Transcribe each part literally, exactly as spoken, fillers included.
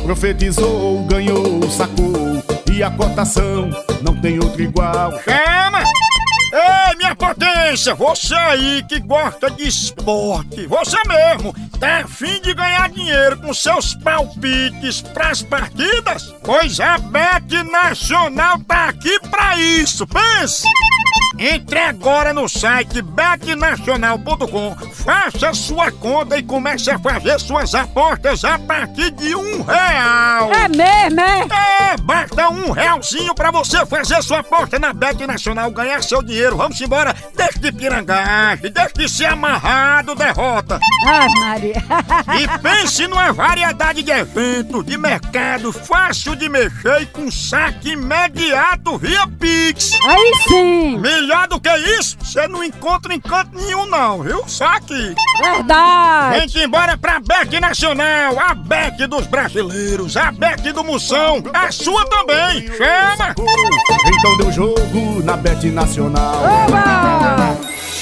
Profetizou, ganhou, sacou, e a cotação não tem outro igual. Chama! Ei, minha potência, você aí que gosta de esporte, você mesmo, tá a fim de ganhar dinheiro com seus palpites pras partidas? Pois a Bet Nacional tá aqui pra isso, pense! Entre agora no site bet nacional ponto com, faça sua conta e comece a fazer suas apostas a partir de um real. É mesmo, é? É, basta um realzinho pra você fazer sua aposta na Bet Nacional, ganhar seu dinheiro. Vamos embora, deixe de pirangagem, deixe de ser amarrado, derrota. Ai, Maria. E pense numa variedade de eventos, de mercado, fácil de mexer e com saque imediato via Pix. Aí sim. Melhor do que isso, você não encontra em canto nenhum não, viu? Só aqui. Verdade. Vem-te embora pra Bet Nacional, a Bet dos brasileiros, a Bet do Moção, a sua também. Chama! Então deu jogo na Bet Nacional. Oba!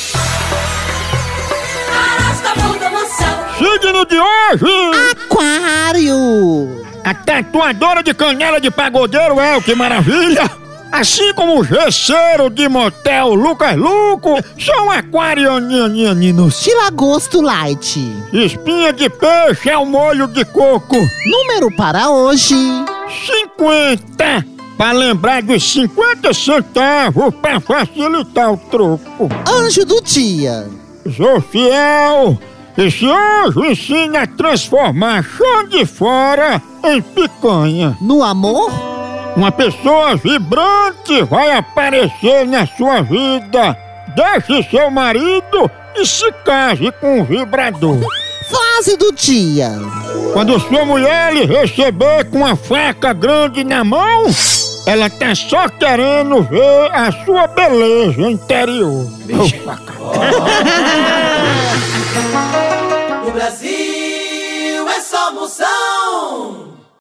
Signo de hoje! Aquário! A tatuadora de canela de pagodeiro é o que maravilha! Assim como o gesseiro de motel Lucas Luco, são aquarianianinos. Tilagosto Light. Espinha de peixe é o molho de coco. Número para hoje: cinquenta. Pra lembrar dos cinquenta centavos pra facilitar o troco. Anjo do dia. Zofiel, esse anjo ensina a transformar chão de fora em picanha. No amor? Uma pessoa vibrante vai aparecer na sua vida. Deixe seu marido e se case com um vibrador. Frase do dia. Quando sua mulher lhe receber com uma faca grande na mão, ela tá só querendo ver a sua beleza interior. O Brasil é só Moção.